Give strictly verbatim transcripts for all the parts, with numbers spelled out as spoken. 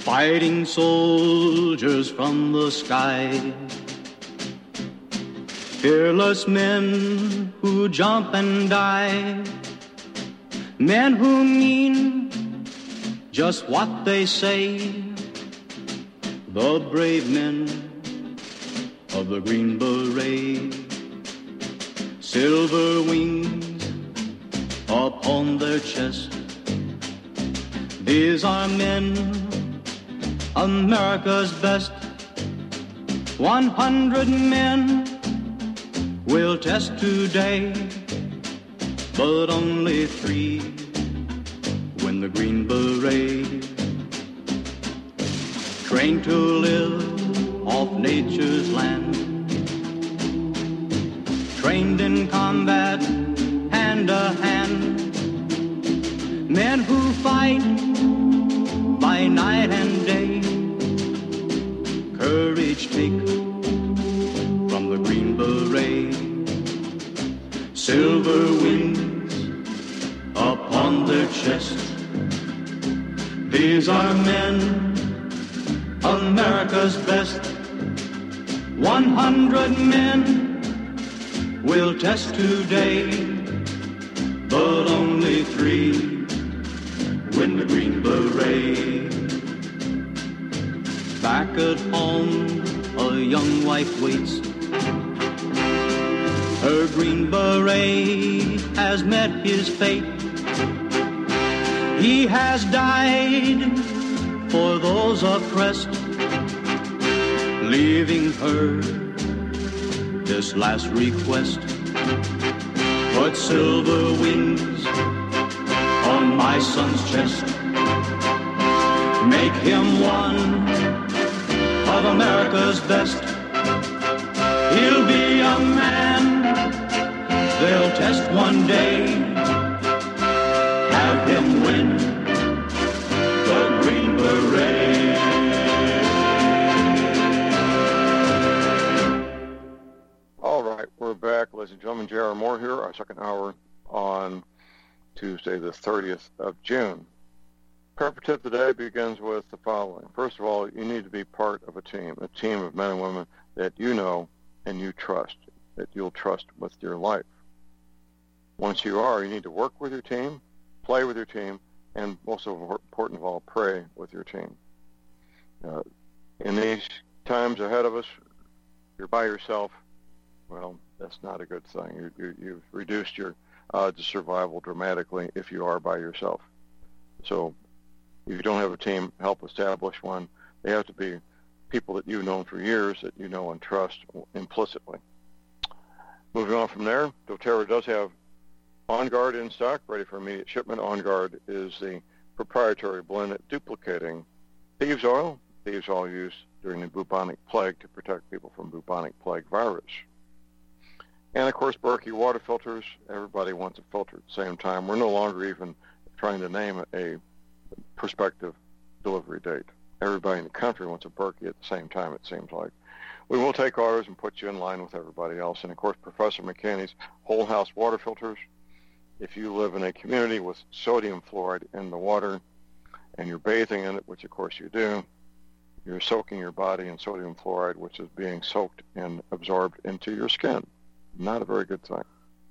fighting soldiers from the sky, fearless men who jump and die, men who mean just what they say, the brave men of the Green Beret, silver wings upon their chest. These are men, America's best. One hundred men will test today, but only three win the Green Beret. Trained to live off nature's land, trained in combat hand to hand, men who fight by night and day, courage take from the Green Beret, silver wings upon their chest. These are men, America's best. One hundred men will test today, but only three win the Green Beret. Back at home, a young wife waits. Her Green Beret has met his fate. He has died for those oppressed, leaving her this last request. Put silver wings on my son's chest. Make him one of America's best. He'll be a man they'll test one day. Have him win the Green Beret. All right, we're back, ladies and gentlemen. J R. Moore here, our second hour on Tuesday, the thirtieth of June. Prayer for tip today begins with the following. First of all, you need to be part of a team, a team of men and women that you know and you trust, that you'll trust with your life. Once you are, you need to work with your team, play with your team, and most important of all, pray with your team. Uh, in these times ahead of us, you're by yourself, well, that's not a good thing. You, you, you've reduced your odds of survival dramatically if you are by yourself. So if you don't have a team, help establish one. They have to be people that you've known for years, that you know and trust implicitly. Moving on from there, doTERRA does have On Guard in stock, ready for immediate shipment. On Guard is the proprietary blend duplicating thieves oil. Thieves oil used during the bubonic plague to protect people from bubonic plague virus. And, of course, Berkey water filters. Everybody wants a filter at the same time. We're no longer even trying to name a prospective delivery date. Everybody in the country wants a Berkey at the same time, it seems like. We will take orders and put you in line with everybody else. And, of course, Professor McKinney's whole house water filters. If you live in a community with sodium fluoride in the water and you're bathing in it, which, of course, you do, you're soaking your body in sodium fluoride, which is being soaked and absorbed into your skin. Not a very good thing.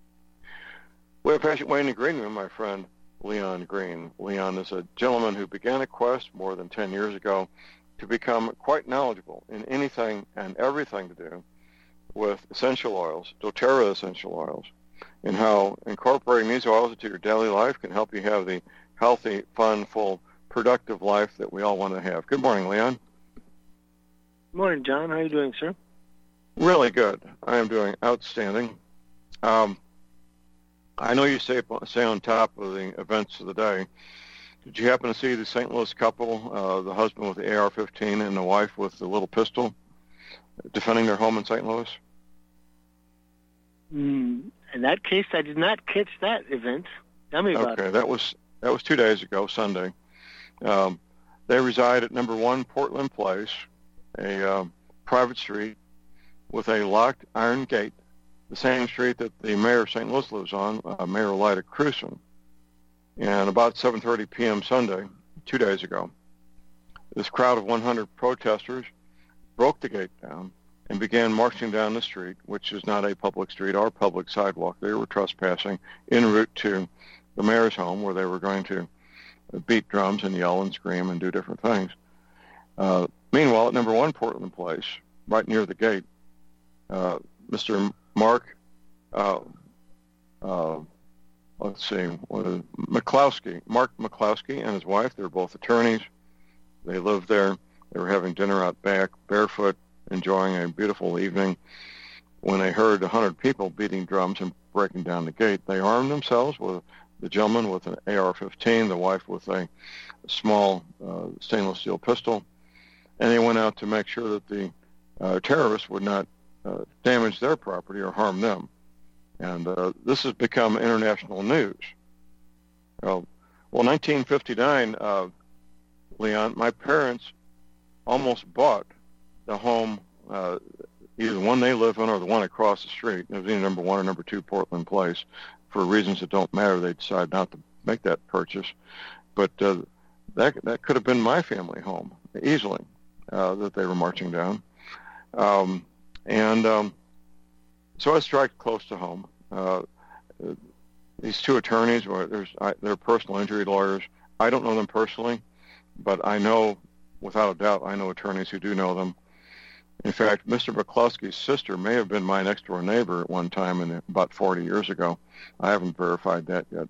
We have patient waiting in the green room, my friend Leon Green. Leon is a gentleman who began a quest more than ten years ago to become quite knowledgeable in anything and everything to do with essential oils, doTERRA essential oils, and how incorporating these oils into your daily life can help you have the healthy, fun, full, productive life that we all want to have. Good morning, Leon. Good morning, John. How are you doing, sir? Really good. I am doing outstanding. Um, I know you stay, stay on top of the events of the day. Did you happen to see the Saint Louis couple, uh, the husband with the A R fifteen and the wife with the little pistol, defending their home in Saint Louis? Mm, in that case, I did not catch that event. Tell me about okay, it. Okay, that that was that was two days ago, Sunday. Um, they reside at number one Portland Place, a uh, private street with a locked iron gate, the same street that the mayor of Saint Louis lives on, uh, Mayor Lyda Krewson. And about seven thirty p.m. Sunday, two days ago, this crowd of one hundred protesters broke the gate down and began marching down the street, which is not a public street or public sidewalk. They were trespassing en route to the mayor's home, where they were going to beat drums and yell and scream and do different things. Uh, meanwhile, at number one Portland Place, right near the gate, uh, Mister Mark, uh, uh, let's see, what is it? McCloskey, Mark McCloskey and his wife, they're both attorneys. They lived there. They were having dinner out back, barefoot, enjoying a beautiful evening, when they heard one hundred people beating drums and breaking down the gate. They armed themselves, with the gentleman with an A R fifteen, the wife with a small uh, stainless steel pistol, and they went out to make sure that the uh, terrorists would not uh, damage their property or harm them. And uh, this has become international news. Well, well nineteen fifty-nine, uh, Leon, my parents almost bought the home, uh, either the one they live in or the one across the street. It was either number one or number two Portland Place. For reasons that don't matter, they decided not to make that purchase. But uh, that that could have been my family home, easily, uh, that they were marching down. Um, and um, so I struck close to home. Uh, these two attorneys, there's, I, they're personal injury lawyers. I don't know them personally, but I know, without a doubt, I know attorneys who do know them. In fact, Mister McCloskey's sister may have been my next-door neighbor at one time, in about forty years ago. I haven't verified that yet.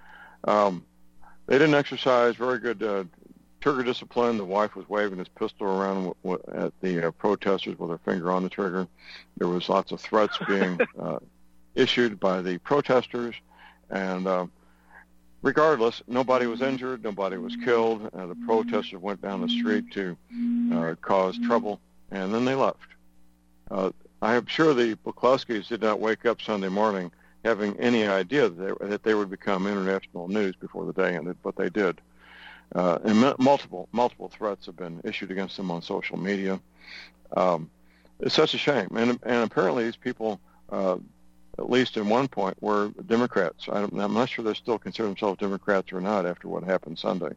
Um, they didn't exercise very good uh, trigger discipline. The wife was waving his pistol around w- w- at the uh, protesters with her finger on the trigger. There was lots of threats being uh, issued by the protesters, and uh, regardless, nobody was injured, nobody was killed. Uh, the protesters went down the street to uh, cause trouble, and then they left. Uh, I am sure the McCloskeys did not wake up Sunday morning having any idea that they, that they would become international news before the day ended, but they did. Uh, and m- multiple multiple threats have been issued against them on social media. Um, it's such a shame. And, and apparently these people, uh, at least at one point, were Democrats. I don't, I'm not sure they still consider themselves Democrats or not after what happened Sunday.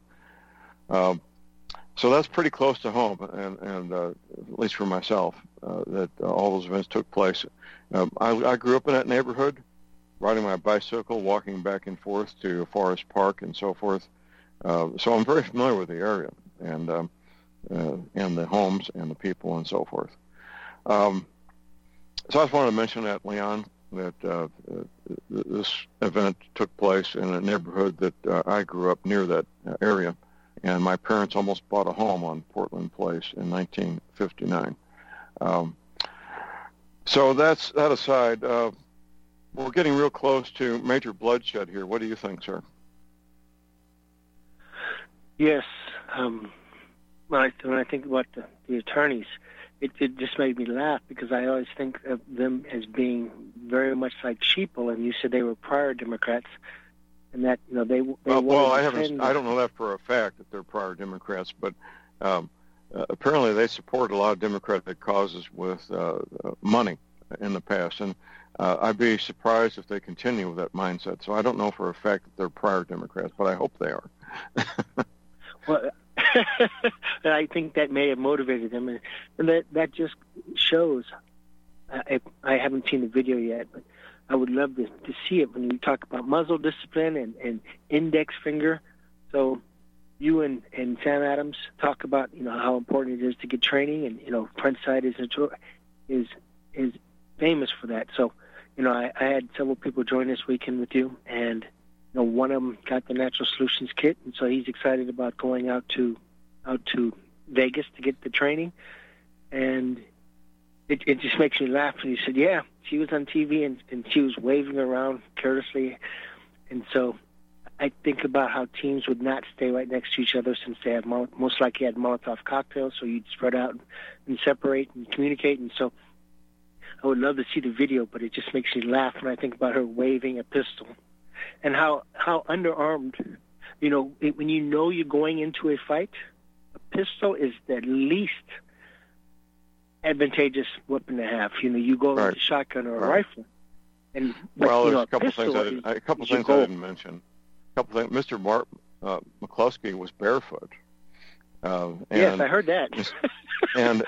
Um, so that's pretty close to home, and, and uh, at least for myself, uh, that uh, all those events took place. Um, I, I grew up in that neighborhood, riding my bicycle, walking back and forth to Forest Park and so forth. Uh, so I'm very familiar with the area, and um, uh, and the homes and the people and so forth. Um, so I just wanted to mention that, Leon, that uh, this event took place in a neighborhood that uh, I grew up near that area, and my parents almost bought a home on Portland Place in nineteen fifty-nine. Um, so that's that aside. Uh, we're getting real close to major bloodshed here. What do you think, sir? Yes. Um, when, I, when I think about the, the attorneys, it, it just made me laugh, because I always think of them as being very much like sheeple, and you said they were prior Democrats, and that, you know, they, they well, well I defend... haven't. I don't know that for a fact that they're prior Democrats, but um, uh, apparently they support a lot of Democratic causes with uh, uh, money in the past, and uh, I'd be surprised if they continue with that mindset. So I don't know for a fact that they're prior Democrats, but I hope they are. Well, I think that may have motivated them, and, and that that just shows. I, I haven't seen the video yet, but I would love to, to see it when you talk about muzzle discipline and, and index finger. So you and, and Sam Adams talk about, you know, how important it is to get training, and, you know, Frontside is is is famous for that. So, you know, I, I had several people join this weekend with you, and you know, one of them got the Natural Solutions kit, and so he's excited about going out to out to Vegas to get the training. And it, it just makes me laugh. And he said, yeah, she was on T V, and, and she was waving around carelessly. And so I think about how teams would not stay right next to each other, since they have mo- most likely had Molotov cocktails, so you'd spread out and separate and communicate. And so I would love to see the video, but it just makes me laugh when I think about her waving a pistol. And how, how underarmed, you know, it, when you know you're going into a fight, a pistol is the least advantageous weapon to have. You know, you go right. with a shotgun or a right. rifle. And but, well, you there's know, a couple a things I didn't, is, a couple things I didn't mention. A couple things. Mister Mark uh, McCloskey was barefoot, Uh, and, yes, I heard that. and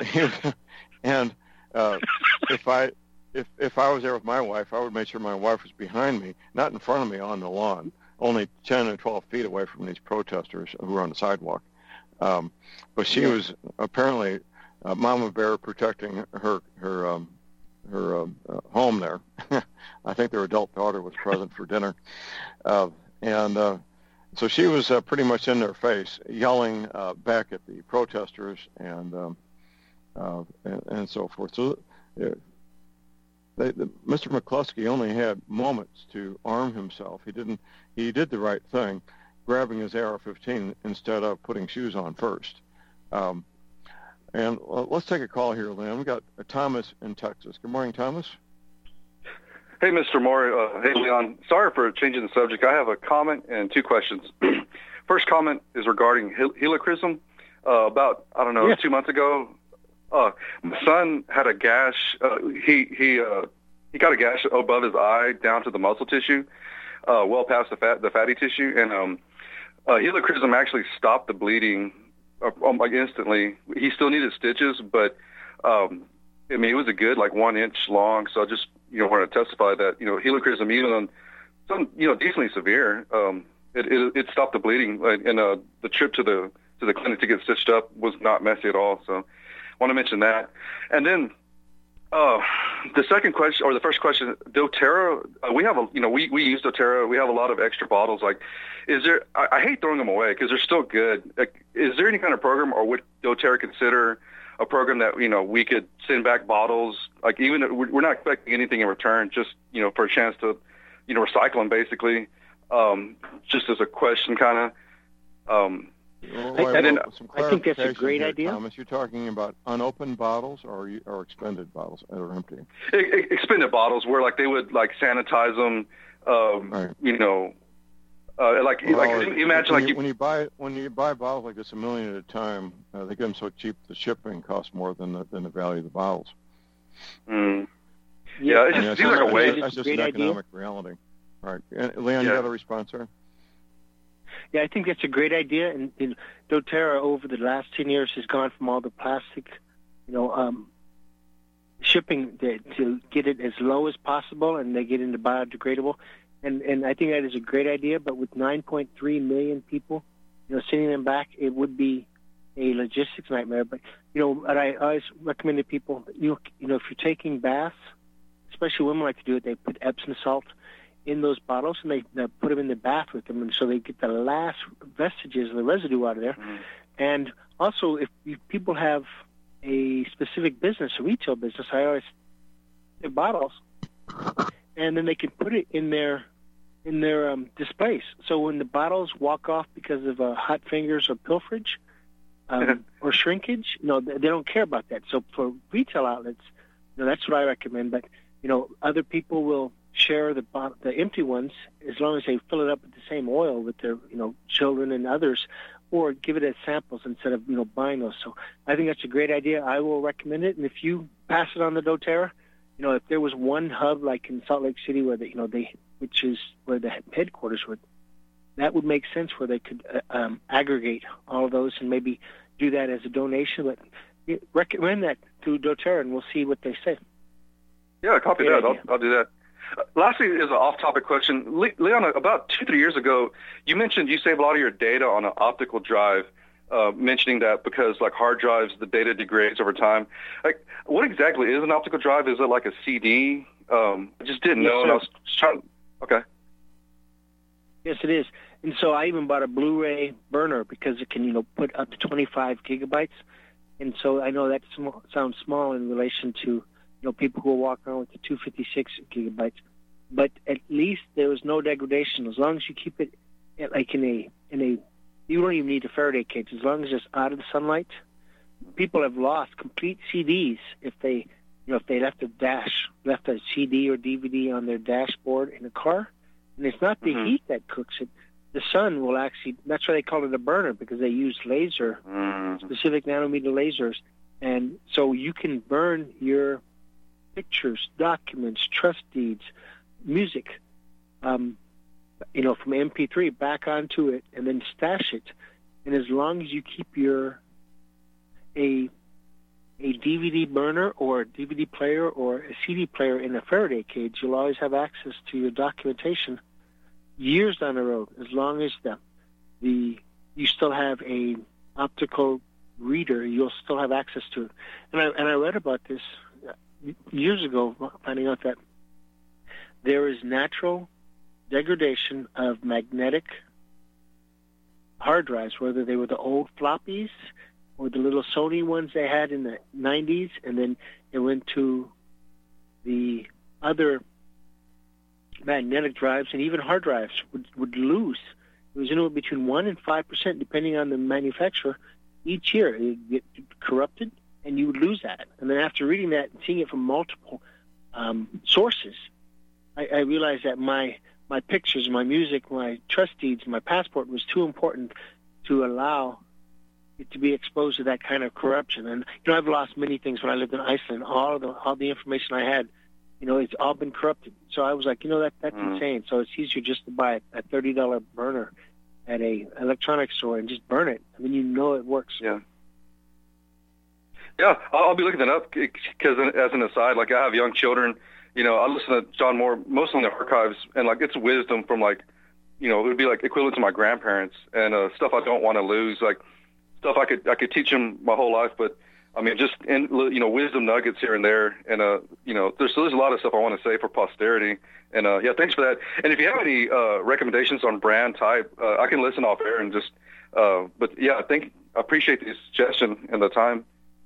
and uh, if I if if I was there with my wife, I would make sure my wife was behind me, not in front of me on the lawn, only ten or twelve feet away from these protesters who were on the sidewalk. Um, but she yeah. was apparently uh, Mama Bear protecting her her um, her um, uh, home there. I think their adult daughter was present for dinner, uh, and uh, so she was uh, pretty much in their face, yelling uh, back at the protesters and um, uh, and, and so forth. So uh, they, the, Mister McCluskey only had moments to arm himself. He didn't. He did the right thing, grabbing his A R fifteen instead of putting shoes on first. Um, and uh, let's take a call here, Lynn. We've got uh, Thomas in Texas. Good morning, Thomas. Hey, Mister Moore. Uh, hey, Leon. Sorry for changing the subject. I have a comment and two questions. First comment is regarding hel- helichrysum. Uh, about, I don't know, yeah. two months ago, uh, my son had a gash. Uh, he he uh, he got a gash above his eye down to the muscle tissue, uh, well past the fat the fatty tissue, and um, uh, helichrysum actually stopped the bleeding uh, um, like instantly. He still needed stitches, but um, I mean, it was a good like one inch long. So I just you know want to testify that you know helichrysum, even on some you know decently severe, um, it, it it stopped the bleeding, and uh, the trip to the to the clinic to get stitched up was not messy at all. So I want to mention that. And then uh, the second question, or the first question, doTERRA, uh, we have a, you know, we, we use doTERRA. We have a lot of extra bottles. Like, is there, I, I hate throwing them away because they're still good. Like, is there any kind of program, or would doTERRA consider a program that, you know, we could send back bottles? Like, even, we're not expecting anything in return, just, you know, for a chance to, you know, recycle them basically. Um, just as a question kind of, um, Well, I, and then, some I think that's a great here, idea. Thomas, you're talking about unopened bottles or or expended bottles that are empty? Expended bottles, where like they would like sanitize them. Um, right. You know, uh, like well, like imagine when like you, you, when you buy when you buy bottles like this a million at a time, uh, they get them so cheap the shipping costs more than the than the value of the bottles. Mm. Yeah, it just I mean, seems like a waste. That's just an economic idea. reality. Right, and, Leon, yeah. you got a response there? Yeah, I think that's a great idea, and, and doTERRA over the last ten years has gone from all the plastic, you know, um, shipping to, to get it as low as possible, and they get into biodegradable, and and I think that is a great idea. But with nine point three million people, you know, sending them back, it would be a logistics nightmare. But you know, what I always recommend to people, you know, you know, if you're taking baths, especially women like to do it, they put Epsom salt in those bottles, and they, they put them in the bath with them, and so they get the last vestiges of the residue out of there. Mm-hmm. And also, if, if people have a specific business, a retail business, I always their bottles, and then they can put it in their in their um, displays. So when the bottles walk off because of uh, hot fingers or pilferage um, or shrinkage, you know, they, they don't care about that. So for retail outlets, you know, that's what I recommend. But you know, other people will share the the empty ones as long as they fill it up with the same oil with their you know children and others, or give it as samples instead of you know buying those. So I think that's a great idea. I will recommend it. And if you pass it on the doTERRA, you know if there was one hub like in Salt Lake City where the, you know they which is where the headquarters would, that would make sense where they could uh, um, aggregate all of those and maybe do that as a donation. But yeah, recommend that to doTERRA and we'll see what they say. Yeah, copy great that. I'll, I'll do that. Uh, lastly, is an off-topic question. Le- Leon, about two, three years ago, you mentioned you save a lot of your data on an optical drive, uh, mentioning that because, like, hard drives, the data degrades over time. Like, what exactly is an optical drive? Is it like a C D? Um, I just didn't yes, know, sir. and I was trying. Okay. Yes, it is. And so I even bought a Blu-ray burner because it can, you know, put up to twenty-five gigabytes. And so I know that sm- sounds small in relation to you know, people who will walk around with the two fifty-six gigabytes, but at least there was no degradation. As long as you keep it like in a in a, you don't even need a Faraday cage. As long as it's out of the sunlight, people have lost complete C Ds if they, you know, if they left a dash, left a C D or D V D on their dashboard in a car, and it's not the mm-hmm. heat that cooks it. The sun will actually. That's why they call it a burner because they use laser, mm-hmm. specific nanometer lasers, and so you can burn your pictures, documents, trust deeds, music, um, you know, from M P three back onto it and then stash it. And as long as you keep your a a D V D burner or a D V D player or a C D player in a Faraday cage, you'll always have access to your documentation years down the road, as long as the the you still have a optical reader, you'll still have access to it. And I and I read about this years ago, finding out that there is natural degradation of magnetic hard drives, whether they were the old floppies or the little Sony ones they had in the nineties, and then it went to the other magnetic drives, and even hard drives would, would lose. It was anywhere between one and five percent, depending on the manufacturer. Each year, it would get corrupted, and you would lose that. And then after reading that and seeing it from multiple um, sources, I, I realized that my my pictures, my music, my trust deeds, my passport was too important to allow it to be exposed to that kind of corruption. And you know, I've lost many things when I lived in Iceland. All of the all the information I had, you know, it's all been corrupted. So I was like, you know, that that's mm. insane. So it's easier just to buy a thirty dollar burner at a electronics store and just burn it. I mean, you know, it works. Yeah. Yeah, I'll, I'll be looking that up because, as an aside, like I have young children. You know, I listen to John Moore mostly in the archives, and like it's wisdom from like, you know, it would be like equivalent to my grandparents and uh, stuff I don't want to lose, like stuff I could I could teach them my whole life, but I mean just in, you know, wisdom nuggets here and there, and uh, you know, there's there's a lot of stuff I want to say for posterity, and uh, yeah, thanks for that. And if you have any uh, recommendations on brand type, uh, I can listen off air and just, uh, but yeah, I think I appreciate the suggestion and the time.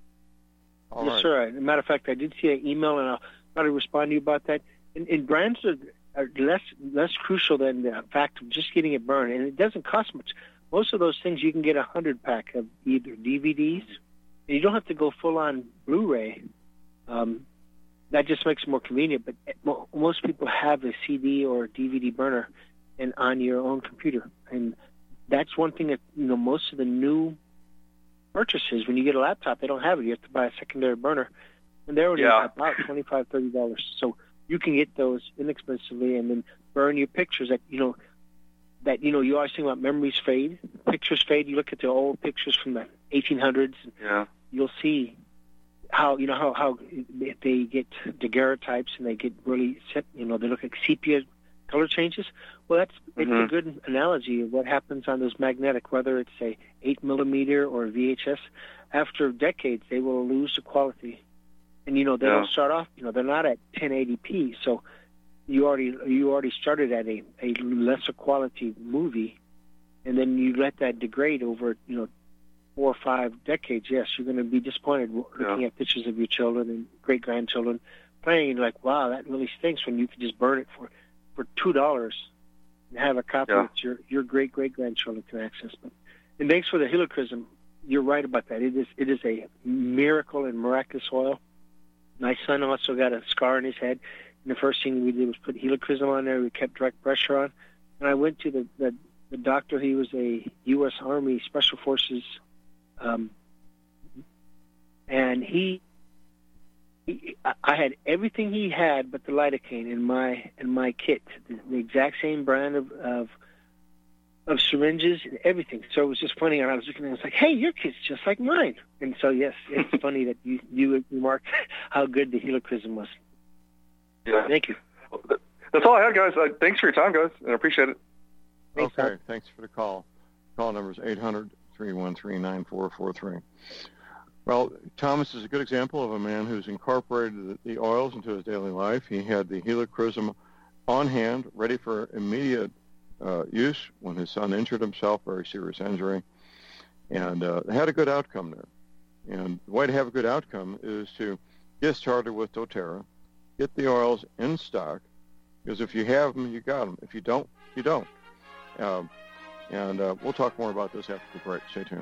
All yes, right. sir. As a matter of fact, I did see an email, and I'll try to respond to you about that. And, and brands are, are less less crucial than the fact of just getting it burned, and it doesn't cost much. Most of those things you can get a hundred pack of either D V Ds, and you don't have to go full on Blu-ray. Um, that just makes it more convenient. But mo- most people have a C D or D V D burner, and on your own computer, and that's one thing that you know most of the new purchases, when you get a laptop, they don't have it. You have to buy a secondary burner, and they're only yeah. about twenty-five dollars, thirty dollars. So you can get those inexpensively and then burn your pictures that, you know, that, you know, you always think about memories fade, pictures fade. You look at the old pictures from the eighteen hundreds, yeah. you'll see how, you know, how, how they get daguerreotypes and they get really set, you know, they look like sepia color changes. Well, that's it's mm-hmm. a good analogy of what happens on those magnetic, whether it's a eight millimeter or V H S. After decades, they will lose the quality, and you know they yeah. don't start off. You know they're not at ten eighty p, so you already you already started at a, a lesser quality movie, and then you let that degrade over you know four or five decades. Yes, you're going to be disappointed looking yeah. at pictures of your children and great grandchildren playing, and you're like, wow, that really stinks when you could just burn it for for two dollars. And have a copy yeah. that your your great great grandchildren can access. But and thanks for the helichrysum. You're right about that. It is it is a miracle and miraculous oil. My son also got a scar on his head, and the first thing we did was put helichrysum on there. We kept direct pressure on, and I went to the the, the doctor. He was a U S Army Special Forces, um, and he. I had everything he had but the lidocaine in my in my kit, the, the exact same brand of, of of syringes and everything. So it was just funny. And I was looking at it, I was like, "Hey, your kit's just like mine." And so yes, it's funny that you you remarked how good the helichrysum was. Yeah. Thank you. That's all I had, guys. Uh, thanks for your time, guys, and I appreciate it. Thanks, okay, Todd. Thanks for the call. Call number is eight hundred, three one three, nine four four three. Well, Thomas is a good example of a man who's incorporated the oils into his daily life. He had the helichrysum on hand, ready for immediate uh, use when his son injured himself, very serious injury, and uh, had a good outcome there. And the way to have a good outcome is to get started with doTERRA, get the oils in stock, because if you have them, you got them. If you don't, you don't. Um, and uh, we'll talk more about this after the break. Stay tuned.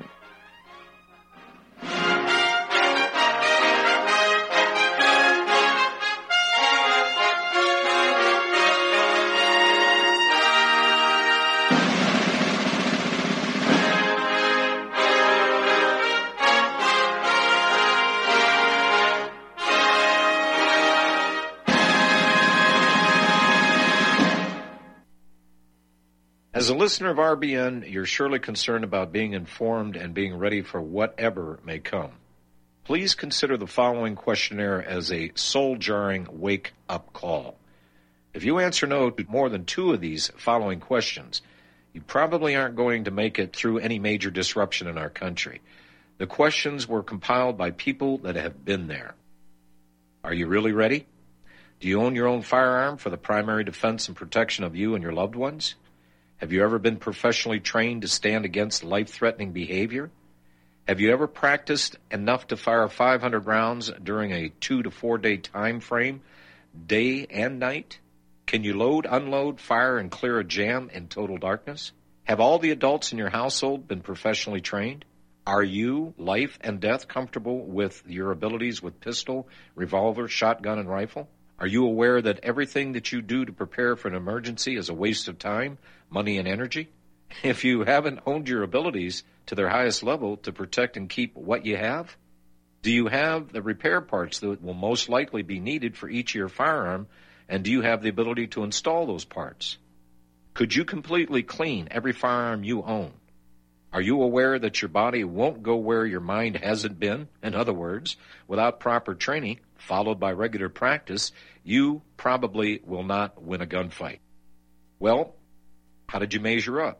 As a listener of R B N, you're surely concerned about being informed and being ready for whatever may come. Please consider the following questionnaire as a soul-jarring wake-up call. If you answer no to more than two of these following questions, you probably aren't going to make it through any major disruption in our country. The questions were compiled by people that have been there. Are you really ready? Do you own your own firearm for the primary defense and protection of you and your loved ones? Have you ever been professionally trained to stand against life-threatening behavior? Have you ever practiced enough to fire five hundred rounds during a two to four day time frame, day and night? Can you load, unload, fire, and clear a jam in total darkness? Have all the adults in your household been professionally trained? Are you, life and death, comfortable with your abilities with pistol, revolver, shotgun, and rifle? Are you aware that everything that you do to prepare for an emergency is a waste of time, money, and energy? If you haven't honed your abilities to their highest level to protect and keep what you have, do you have the repair parts that will most likely be needed for each of your firearm, and do you have the ability to install those parts? Could you completely clean every firearm you own? Are you aware that your body won't go where your mind hasn't been? In other words, without proper training, followed by regular practice, you probably will not win a gunfight. Well, how did you measure up?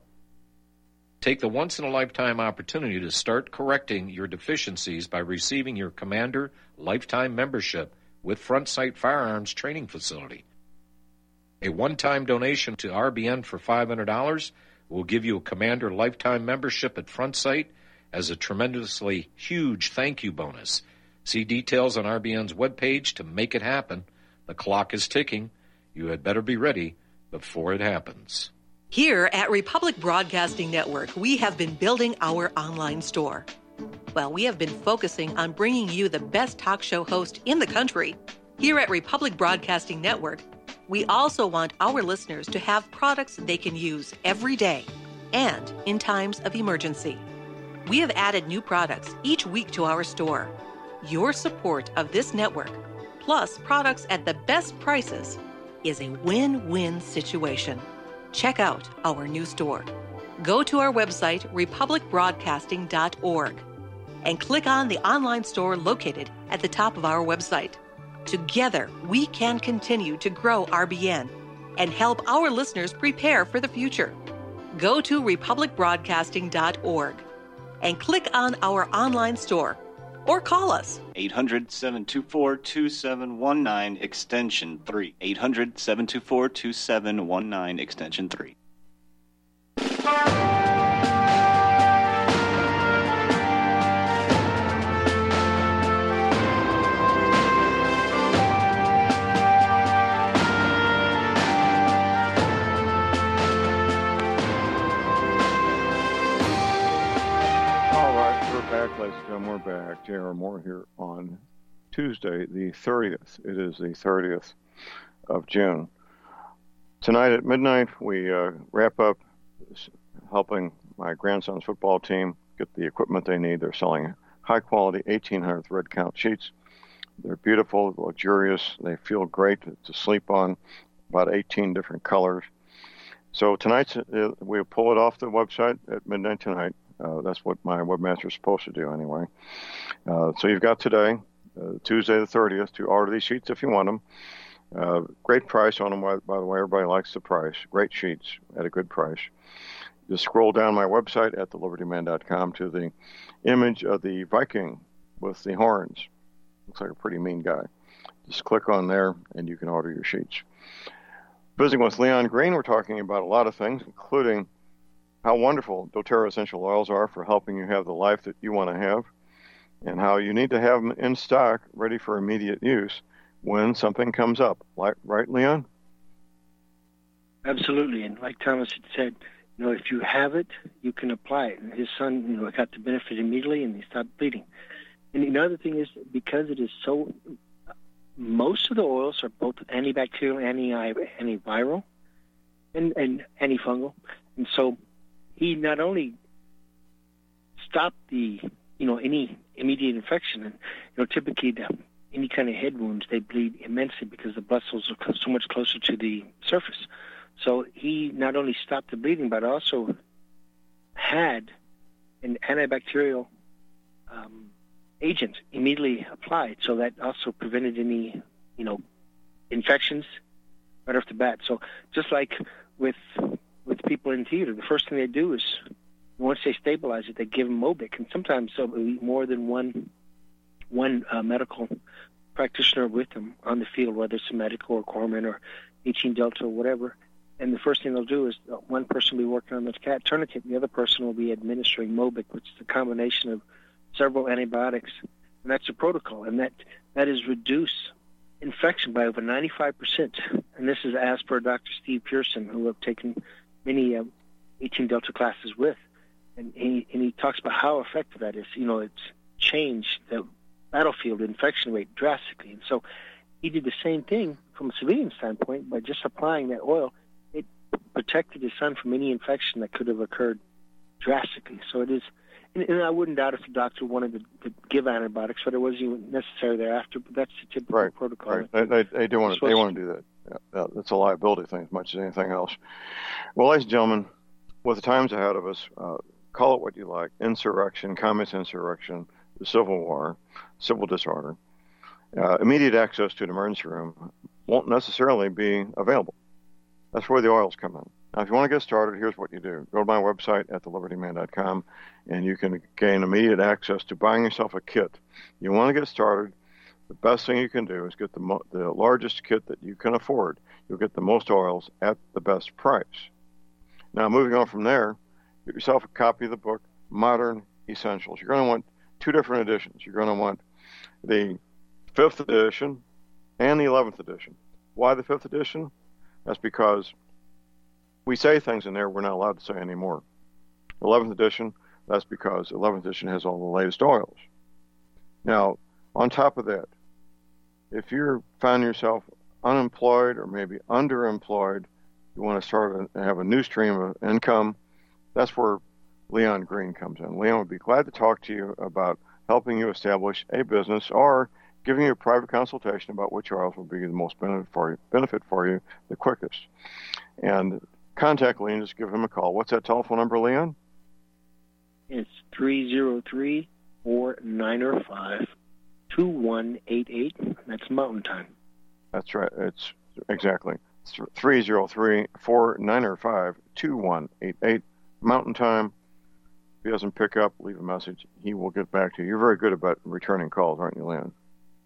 Take the once-in-a-lifetime opportunity to start correcting your deficiencies by receiving your Commander Lifetime Membership with Front Sight Firearms Training Facility. A one-time donation to R B N for five hundred dollars will give you a Commander Lifetime Membership at Front Sight as a tremendously huge thank you bonus. See details on R B N's webpage to make it happen. The clock is ticking. You had better be ready before it happens. Here at Republic Broadcasting Network, we have been building our online store. Well, we have been focusing on bringing you the best talk show host in the country. Here at Republic Broadcasting Network, we also want our listeners to have products they can use every day and in times of emergency. We have added new products each week to our store. Your support of this network, plus products at the best prices, is a win-win situation. Check out our new store. Go to our website, republic broadcasting dot org, and click on the online store located at the top of our website. Together, we can continue to grow R B N and help our listeners prepare for the future. Go to republic broadcasting dot org and click on our online store or call us. eight hundred, seven two four, two seven one nine, extension three. eight hundred, seven two four, two seven one nine, extension three. Ladies and gentlemen, we're back. J R. Moore here on Tuesday, the thirtieth. It is the thirtieth of June. Tonight at midnight, we uh, wrap up helping my grandson's football team get the equipment they need. They're selling high-quality eighteen hundred thread count sheets. They're beautiful, luxurious. They feel great to sleep on, about eighteen different colors. So tonight, uh, we'll pull it off the website at midnight tonight. Uh, that's what my webmaster is supposed to do anyway. Uh, so you've got today, uh, Tuesday the thirtieth, to order these sheets if you want them. Uh, great price on them, by, by the way. Everybody likes the price. Great sheets at a good price. Just scroll down my website at the liberty man dot com to the image of the Viking with the horns. Looks like a pretty mean guy. Just click on there and you can order your sheets. Visiting with Leon Green, we're talking about a lot of things, including how wonderful doTERRA essential oils are for helping you have the life that you want to have, and how you need to have them in stock ready for immediate use when something comes up. Like, right, Leon? Absolutely. And like Thomas had said, you know, if you have it, you can apply it. And his son, you know, got the benefit immediately and he stopped bleeding. And another thing is, because it is so, most of the oils are both antibacterial, anti antiviral, and, and antifungal. And so he not only stopped the, you know, any immediate infection, and, you know, typically the, any kind of head wounds, they bleed immensely because the blood cells are so much closer to the surface. So he not only stopped the bleeding, but also had an antibacterial um, agent immediately applied, so that also prevented any, you know, infections right off the bat. So just like with with people in theater, the first thing they do is once they stabilize it, they give them Mobic, and sometimes there'll be more than one one uh, medical practitioner with them on the field, whether it's a medical or corpsman or eighteen Delta or whatever. And the first thing they'll do is one person will be working on the cat tourniquet, and the other person will be administering Mobic, which is a combination of several antibiotics. And that's a protocol, and that that is reduced infection by over ninety-five percent. And this is as per Doctor Steve Pearson, who I've taken many uh, eighteen Delta classes with. And he, and he talks about how effective that is. You know, it's changed the battlefield infection rate drastically. And so he did the same thing from a civilian standpoint by just applying that oil. It protected his son from any infection that could have occurred drastically. So it is, and, and I wouldn't doubt if the doctor wanted to, to give antibiotics, but it wasn't even necessary thereafter. But that's the typical right, protocol. Right, they, they, they do want to, they want to do that. Yeah, yeah, it's a liability thing as much as anything else. Well, ladies and gentlemen, with the times ahead of us, uh, call it what you like: insurrection, communist insurrection, the Civil War, civil disorder. Uh, immediate access to an emergency room won't necessarily be available. That's where the oils come in. Now, if you want to get started, here's what you do. Go to my website at the liberty man dot com, and you can gain immediate access to buying yourself a kit. You want to get started, the best thing you can do is get the, mo- the largest kit that you can afford. You'll get the most oils at the best price. Now, moving on from there, get yourself a copy of the book, Modern Essentials. You're going to want two different editions. You're going to want the fifth edition and the eleventh edition. Why the fifth edition? That's because we say things in there we're not allowed to say anymore. eleventh edition, that's because eleventh edition has all the latest oils. Now, on top of that, if you find yourself unemployed or maybe underemployed, you want to start and have a new stream of income, that's where Leon Green comes in. Leon would be glad to talk to you about helping you establish a business or giving you a private consultation about which oils will be the most benefit for you, benefit for you the quickest. And contact Leon, just give him a call. What's that telephone number, Leon? It's three oh three, four nine five, two one eight eight. That's Mountain Time. That's right. It's exactly. It's three oh three, four nine five, two one eight eight. Mountain Time. If he doesn't pick up, leave a message. He will get back to you. You're very good about returning calls, aren't you, Leon?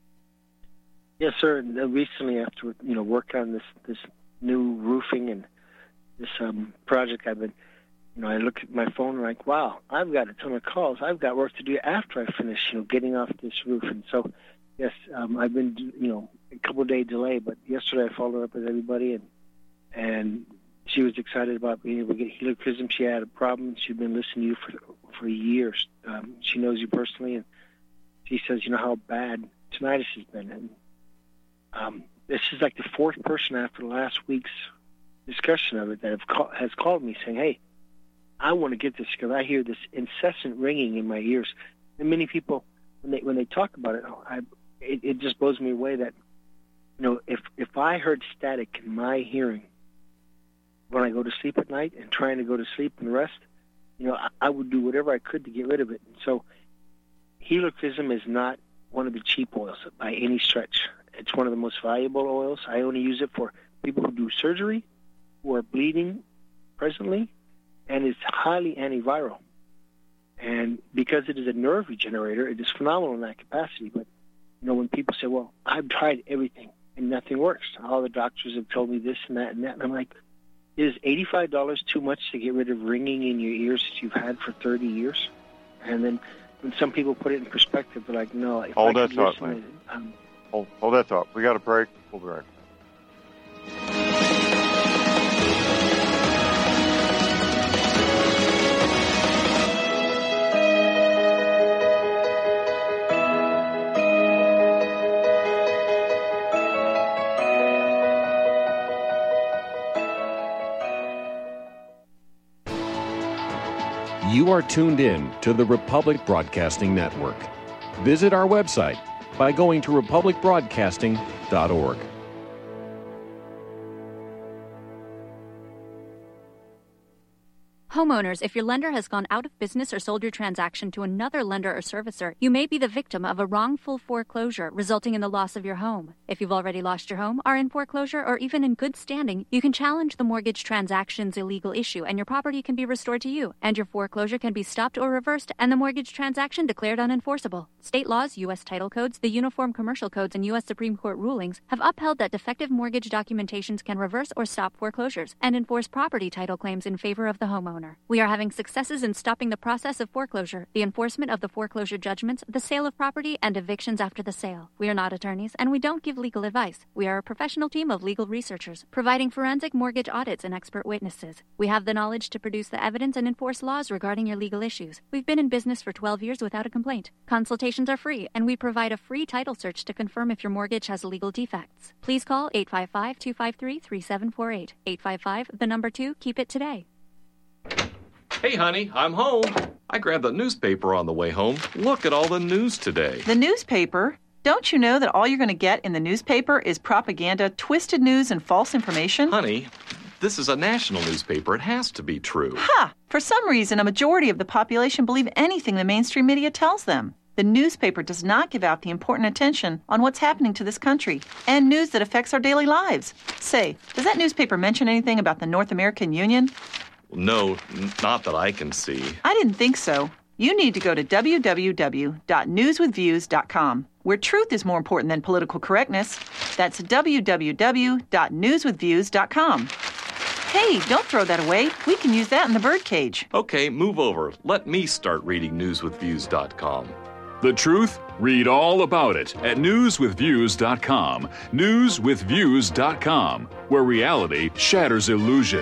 Yes, sir. Recently, after you know, work on this this new roofing and this um, project, I've been, you know, I look at my phone and like, wow, I've got a ton of calls. I've got work to do after I finish, you know, getting off this roof. And so, yes, um, I've been, you know, a couple of day delay, but yesterday I followed up with everybody, and and she was excited about being able to get helichrysum. She had a problem. She'd been listening to you for for years. Um, she knows you personally, and she says, you know, how bad tinnitus has been. And um, this is like the fourth person after last week's discussion of it that have call, has called me saying, hey, I want to get this because I hear this incessant ringing in my ears. And many people, when they when they talk about it, I, it, it just blows me away that, you know, if, if I heard static in my hearing when I go to sleep at night and trying to go to sleep and rest, you know, I, I would do whatever I could to get rid of it. And so helichrysum is not one of the cheap oils by any stretch. It's one of the most valuable oils. I only use it for people who do surgery, who are bleeding presently, and it's highly antiviral. And because it is a nerve regenerator, it is phenomenal in that capacity. But, you know, when people say, well, I've tried everything and nothing works. All the doctors have told me this and that and that. And I'm like, is eighty-five dollars too much to get rid of ringing in your ears that you've had for thirty years? And then when some people put it in perspective, they're like, no, if hold I that could thought, listen man. to, um, Hold, hold that thought. We got a break. We'll be right back. You are tuned in to the Republic Broadcasting Network. Visit our website by going to republic broadcasting dot org. Homeowners, if your lender has gone out of business or sold your transaction to another lender or servicer, you may be the victim of a wrongful foreclosure, resulting in the loss of your home. If you've already lost your home, are in foreclosure, or even in good standing, you can challenge the mortgage transaction's illegal issue, and your property can be restored to you, and your foreclosure can be stopped or reversed, and the mortgage transaction declared unenforceable. State laws, U S title codes, the Uniform Commercial Codes, and U S Supreme Court rulings have upheld that defective mortgage documentations can reverse or stop foreclosures and enforce property title claims in favor of the homeowner. We are having successes in stopping the process of foreclosure, the enforcement of the foreclosure judgments, the sale of property, and evictions after the sale. We are not attorneys, and we don't give legal advice. We are a professional team of legal researchers, providing forensic mortgage audits and expert witnesses. We have the knowledge to produce the evidence and enforce laws regarding your legal issues. We've been in business for twelve years without a complaint. Consultations are free, and we provide a free title search to confirm if your mortgage has legal defects. Please call eight five five, two five three, three seven four eight. eight five five, the number two, keep it today. Hey, honey, I'm home. I grabbed the newspaper on the way home. Look at all the news today. The newspaper? Don't you know that all you're going to get in the newspaper is propaganda, twisted news, and false information? Honey, this is a national newspaper. It has to be true. Ha! For some reason, a majority of the population believe anything the mainstream media tells them. The newspaper does not give out the important attention on what's happening to this country and news that affects our daily lives. Say, does that newspaper mention anything about the North American Union? No, n- not that I can see. I didn't think so. You need to go to w w w dot news with views dot com, where truth is more important than political correctness. That's w w w dot news with views dot com. Hey, don't throw that away. We can use that in the birdcage. Okay, move over. Let me start reading news with views dot com. The truth? Read all about it at news with views dot com. news with views dot com, where reality shatters illusion.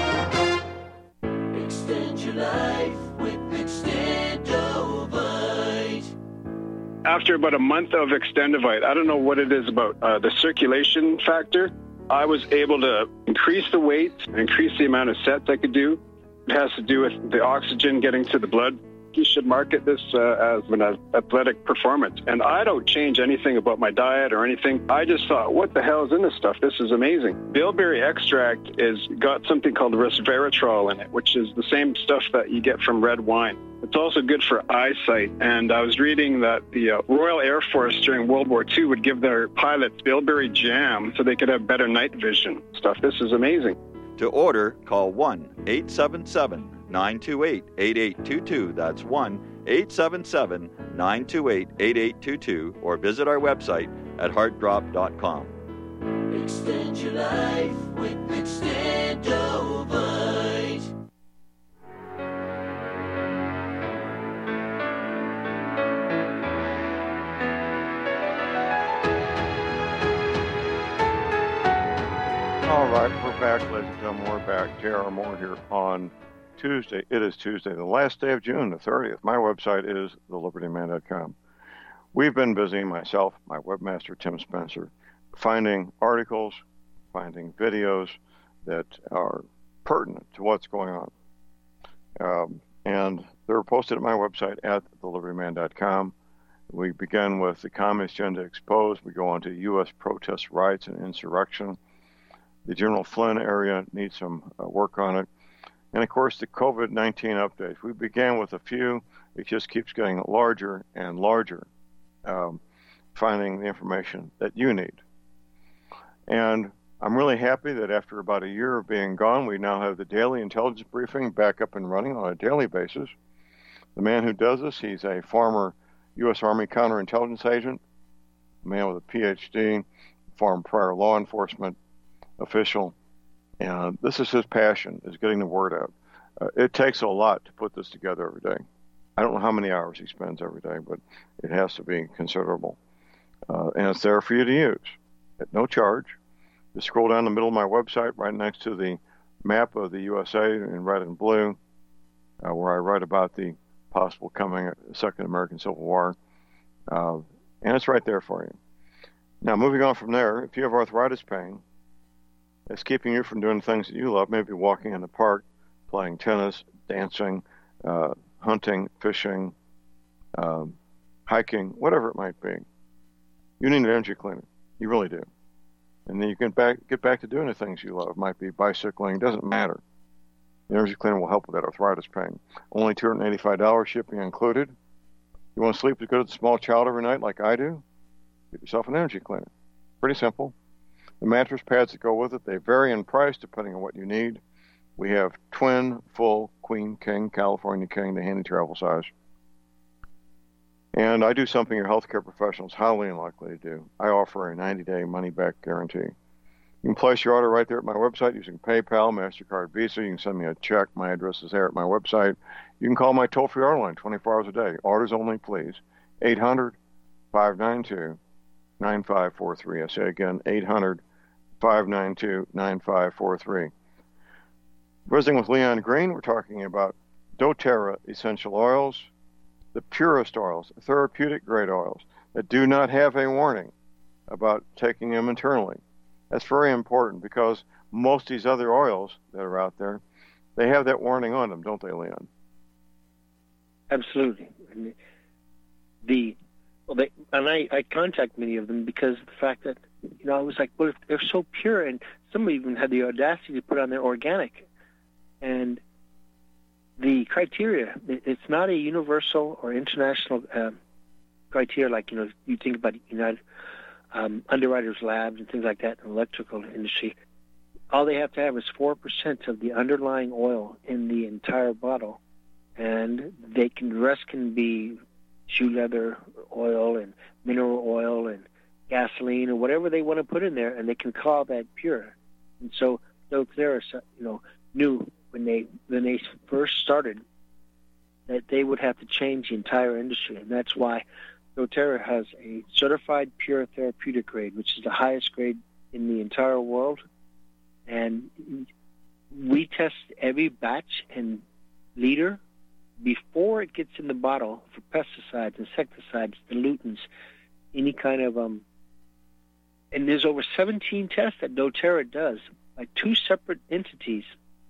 Extend your life with Extendovite. After about a month of Extendovite, I don't know what it is about uh, the circulation factor. I was able to increase the weight, increase the amount of sets I could do. It has to do with the oxygen getting to the blood. You should market this uh, as an athletic performance. And I don't change anything about my diet or anything. I just thought, what the hell is in this stuff? This is amazing. Bilberry extract is got something called resveratrol in it, which is the same stuff that you get from red wine. It's also good for eyesight. And I was reading that the uh, Royal Air Force during World War Two would give their pilots bilberry jam so they could have better night vision stuff. This is amazing. To order, call one eight seven seven, nine two eight, eight eight two two. That's one eight seven seven, nine two eight, eight eight two two, or visit our website at heart drop dot com. Extend your life with Extendovite. All right, we're back, ladies and gentlemen. We're back. J R. Moore here on Tuesday. It is Tuesday, the last day of June, the thirtieth. My website is the liberty man dot com. We've been busy, myself, my webmaster, Tim Spencer, finding articles, finding videos that are pertinent to what's going on. Um, and they're posted at my website at the liberty man dot com. We begin with the Communist Agenda Exposed. We go on to U S protest riots and insurrection. The General Flynn area needs some uh, work on it. And, of course, the COVID nineteen updates. We began with a few. It just keeps getting larger and larger, um, finding the information that you need. And I'm really happy that after about a year of being gone, we now have the daily intelligence briefing back up and running on a daily basis. The man who does this, he's a former U S Army counterintelligence agent, a man with a P H D, former prior law enforcement official, and this is his passion, is getting the word out. Uh, it takes a lot to put this together every day. I don't know how many hours he spends every day, but it has to be considerable. Uh, and it's there for you to use at no charge. Just scroll down the middle of my website right next to the map of the U S A in red and blue, uh, where I write about the possible coming Second American Civil War. Uh, and it's right there for you. Now, moving on from there, if you have arthritis pain, it's keeping you from doing things that you love, maybe walking in the park, playing tennis, dancing, uh, hunting, fishing, um, hiking, whatever it might be. You need an energy cleaner. You really do. And then you can back, get back to doing the things you love. It might be bicycling, doesn't matter. The Energy Cleaner will help with that arthritis pain. Only two hundred eighty-five dollars, shipping included. You want to sleep as good as a small child every night like I do? Get yourself an Energy Cleaner. Pretty simple. The mattress pads that go with it, they vary in price depending on what you need. We have twin, full, queen, king, California king, the handy travel size. And I do something your healthcare professionals highly unlikely to do. I offer a ninety-day money-back guarantee. You can place your order right there at my website using PayPal, MasterCard, Visa. You can send me a check. My address is there at my website. You can call my toll-free order line twenty-four hours a day. Orders only, please. eight hundred, five nine two, nine five four three. I say again, eight hundred, five nine two, nine five four three. Visiting with Leon Green, we're talking about doTERRA essential oils, the purest oils, therapeutic-grade oils that do not have a warning about taking them internally. That's very important because most of these other oils that are out there, they have that warning on them, don't they, Leon? Absolutely. And the well, they, and I, I contact many of them because of the fact that, you know, I was like, well, if they're so pure, and some even had the audacity to put on their organic. And the criteria, it's not a universal or international uh, criteria like, you know, you think about United um, Underwriters Labs and things like that in the electrical industry. All they have to have is four percent of the underlying oil in the entire bottle, and they can, the rest can be shoe leather oil and mineral oil and gasoline or whatever they want to put in there, and they can call that pure. And so doTERRA, you know, knew when they when they first started that they would have to change the entire industry, and that's why doTERRA has a certified pure therapeutic grade, which is the highest grade in the entire world. And we test every batch and liter before it gets in the bottle for pesticides, insecticides, pollutants, any kind of um. And there's over seventeen tests that doTERRA does by two separate entities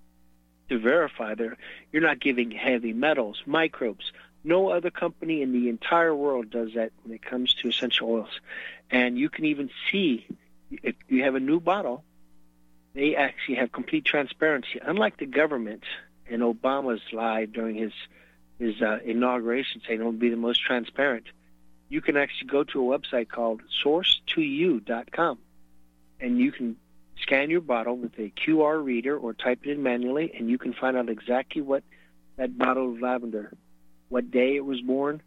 to verify that you're not giving heavy metals, microbes. No other company in the entire world does that when it comes to essential oils. And you can even see, if you have a new bottle, they actually have complete transparency. Unlike the government and Obama's lied during his his uh, inauguration saying it'll be the most transparent, you can actually go to a website called source to you dot com, and you can scan your bottle with a Q R reader or type it in manually, and you can find out exactly what that bottle of lavender, what day it was born,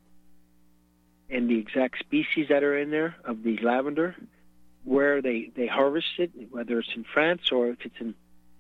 and the exact species that are in there of the lavender, where they, they harvest it, whether it's in France or if it's in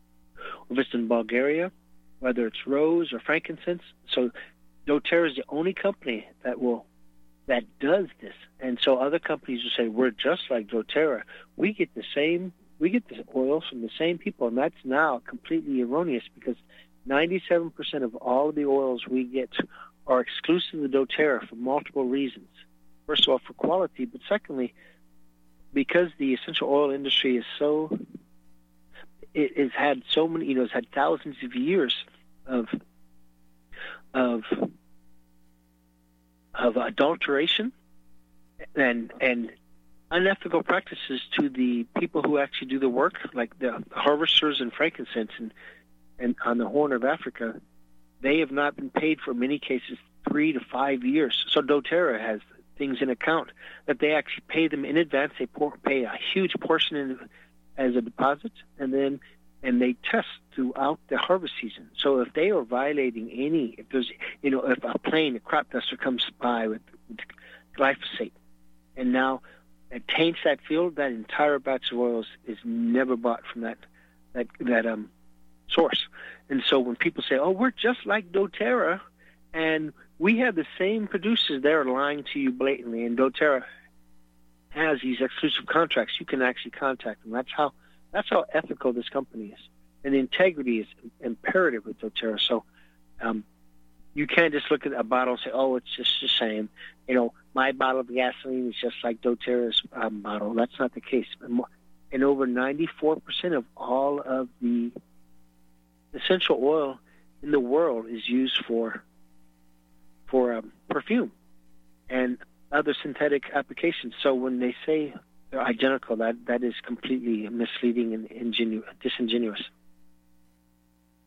if it's in Bulgaria, whether it's rose or frankincense. So doTERRA is the only company that will that does this. And so other companies will say, we're just like doTERRA. We get the same we get the oils from the same people, and that's now completely erroneous because ninety-seven percent of all of the oils we get are exclusive to doTERRA for multiple reasons. First of all, for quality, but secondly, because the essential oil industry is so, it has had so many, you know, it's had thousands of years of, of, of adulteration and, and unethical practices to the people who actually do the work, like the harvesters in frankincense and, and on the Horn of Africa. They have not been paid for, in many cases, three to five years. So doTERRA has things in account that they actually pay them in advance. They pour, pay a huge portion in, as a deposit, and then and they test throughout the harvest season. So if they are violating any, if there's, you know, if a plane, a crop duster comes by with, with glyphosate, and now it taints that field, that entire batch of oils is never bought from that that that um source. And so when people say, "Oh, we're just like doTERRA," and we have the same producers, they're lying to you blatantly. And doTERRA has these exclusive contracts. You can actually contact them. That's how that's how ethical this company is, and the integrity is imperative with doTERRA. So um, you can't just look at a bottle and say, "Oh, it's just the same." You know, my bottle of gasoline is just like doTERRA's um, bottle. That's not the case. And over ninety-four percent of all of the essential oil in the world is used for for um, perfume and other synthetic applications. So when they say they're identical, that, that is completely misleading and ingenu- disingenuous.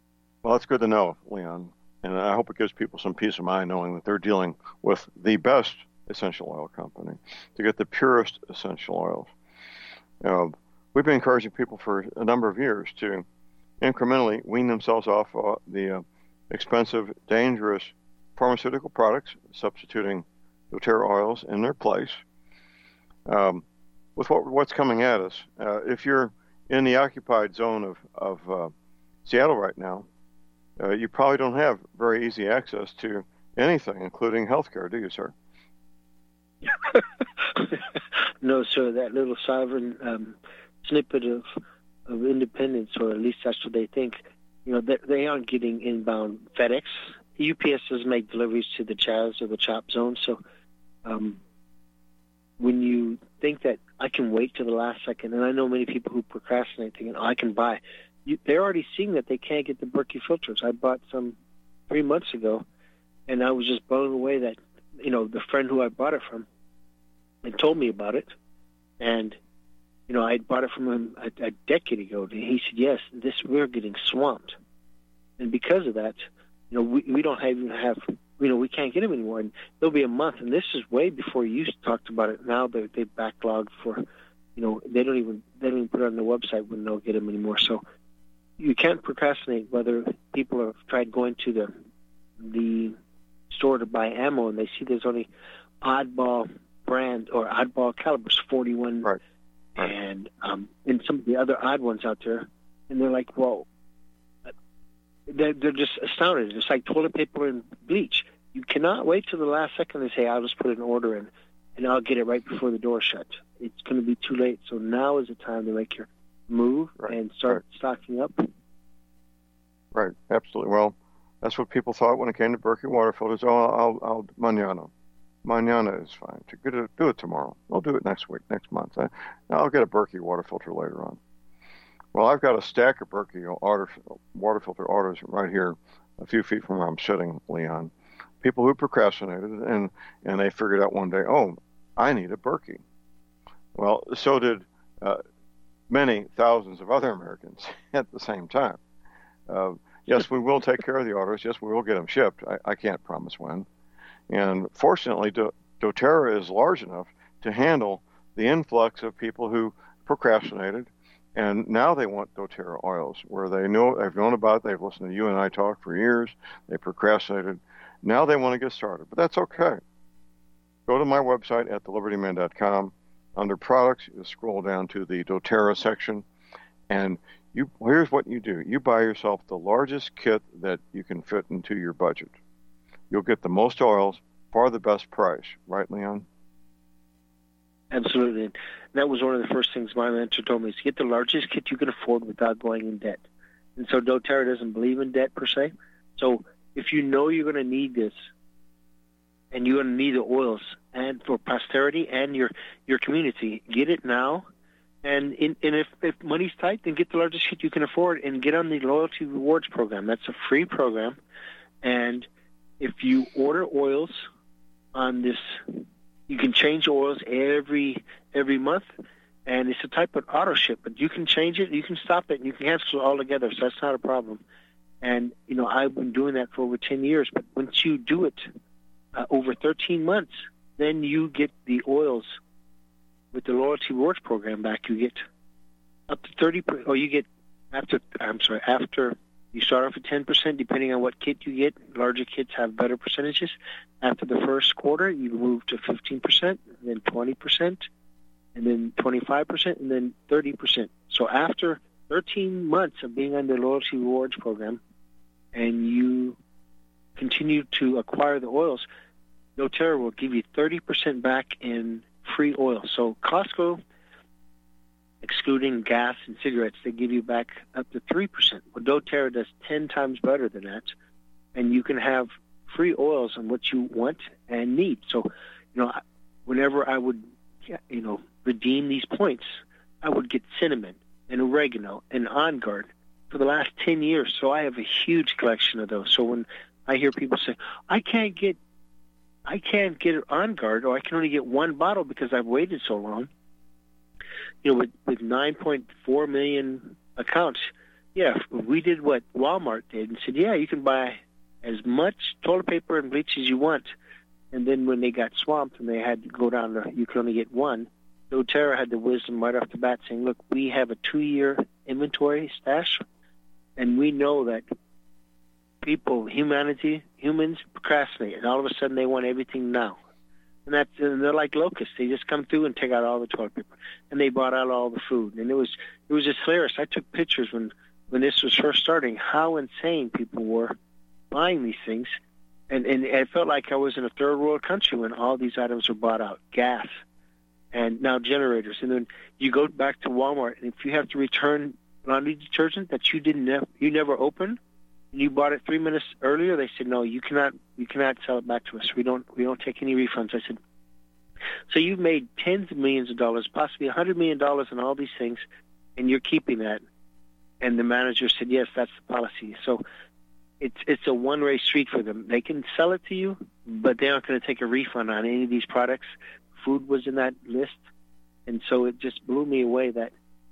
Well, that's good to know, Leon. And I hope it gives people some peace of mind knowing that they're dealing with the best essential oil company to get the purest essential oils. You know, we've been encouraging people for a number of years to incrementally wean themselves off uh, the uh, expensive, dangerous pharmaceutical products, substituting doTERRA oils in their place. Um, with what, what's coming at us, uh, if you're in the occupied zone of, of uh, Seattle right now, uh, you probably don't have very easy access to anything, including health care, do you, sir? No, sir. That little sovereign um, snippet of of independence, or at least that's what they think. You know, they, they aren't getting inbound FedEx. U P S doesn't make deliveries to the Chaz or the CHOP zone. So um, when you think that I can wait to the last second, and I know many people who procrastinate thinking, oh, I can buy. You, they're already seeing that they can't get the Berkey filters. I bought some three months ago, and I was just blown away that, you know, the friend who I bought it from and told me about it. And, you know, I bought it from him a, a decade ago. And he said, yes, this we're getting swamped. And because of that, you know, we, we don't have, even have, you know, we can't get them anymore. And there'll be a month, and this is way before you talked about it. Now they they backlogged for, you know, they don't even they don't even put it on the website when they'll get them anymore. So you can't procrastinate. Whether people have tried going to the the store to buy ammo and they see there's only oddball brand or oddball calibers forty-one, right. Right. and um, and some of the other odd ones out there, and they're like, whoa. They're, they're just astounded. It's like toilet paper and bleach. You cannot wait till the last second and say, I'll just put an order in, and I'll get it right before the door shuts. It's going to be too late. So now is the time to make your move right. and start right. stocking up. Right, absolutely. Well, that's what people thought when it came to Berkey water filters. Oh, I'll, I'll, mañana. Mañana is fine. To get it, do it tomorrow. I'll do it next week, next month. I, I'll get a Berkey water filter later on. Well, I've got a stack of Berkey water, water filter orders right here, a few feet from where I'm sitting, Leon. People who procrastinated, and, and they figured out one day, oh, I need a Berkey. Well, so did uh, many thousands of other Americans at the same time. Uh, yes, we will take care of the orders. Yes, we will get them shipped. I, I can't promise when. And fortunately, Do, doTERRA is large enough to handle the influx of people who procrastinated. And now they want doTERRA oils, where they know they've known about it. They've listened to you and I talk for years. They procrastinated. Now they want to get started, but that's okay. Go to my website at the liberty man dot com. Under products, you scroll down to the doTERRA section, and you here's what you do. You buy yourself the largest kit that you can fit into your budget. You'll get the most oils for the best price. Right, Leon? Absolutely. And that was one of the first things my mentor told me, is get the largest kit you can afford without going in debt. And so doTERRA doesn't believe in debt per se. So if you know you're going to need this, and you're going to need the oils and for posterity and your, your community, get it now. And in, and if, if money's tight, then get the largest kit you can afford and get on the Loyalty Rewards program. That's a free program. And if you order oils on this, you can change oils every every month, and it's a type of auto ship. But you can change it, you can stop it, and you can cancel it altogether. So that's not a problem. And you know, I've been doing that for over ten years. But once you do it uh, over thirteen months, then you get the oils with the Loyalty Rewards program back. You get up to thirty. Per, or you get after. I'm sorry. After you start off at ten percent, depending on what kit you get. Larger kits have better percentages. After the first quarter, you move to fifteen percent, then twenty percent, and then twenty-five percent, and then thirty percent. So after thirteen months of being on the Loyalty Rewards program, and you continue to acquire the oils, doTERRA will give you thirty percent back in free oil. So Costco, excluding gas and cigarettes, they give you back up to three percent. Well, doTERRA does ten times better than that, and you can have free oils on what you want and need. So, you know, whenever I would, you know, redeem these points, I would get cinnamon and oregano and On Guard for the last ten years. So I have a huge collection of those. So when I hear people say, I can't get, I can't get On Guard, or I can only get one bottle because I've waited so long, you know, with, with nine point four million accounts, yeah, we did what Walmart did and said, yeah, you can buy as much toilet paper and bleach as you want. And then when they got swamped and they had to go down to, you could only get one, doTERRA had the wisdom right off the bat saying, look, we have a two-year inventory stash, and we know that people, humanity, humans procrastinate, and all of a sudden they want everything now. And that's, and they're like locusts. They just come through and take out all the toilet paper. And they brought out all the food. And it was it was just hilarious. I took pictures when, when this was first starting, how insane people were buying these things. And, and it felt like I was in a third world country when all these items were bought out. Gas and now generators. And then you go back to Walmart, and if you have to return laundry detergent that you didn't ne- you never opened, and you bought it three minutes earlier, they said, no, you cannot you cannot sell it back to us. We don't we don't take any refunds. I said, so you've made tens of millions of dollars, possibly a hundred million dollars on all these things, and you're keeping that. And the manager said, yes, that's the policy. So it's it's a one-way street for them. They can sell it to you, but they aren't going to take a refund on any of these products. Food was in that list, and so it just blew me away that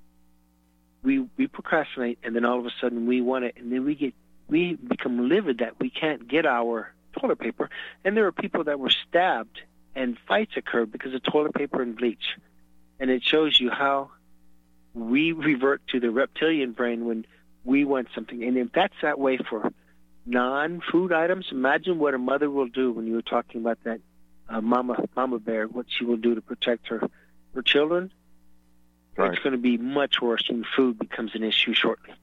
we we procrastinate, and then all of a sudden we want it, and then we get we become livid that we can't get our toilet paper. And there are people that were stabbed and fights occurred because of toilet paper and bleach. And it shows you how we revert to the reptilian brain when we want something. And if that's that way for non-food items, imagine what a mother will do when you were talking about that uh, mama mama bear, what she will do to protect her, her children. Right. It's going to be much worse when food becomes an issue shortly.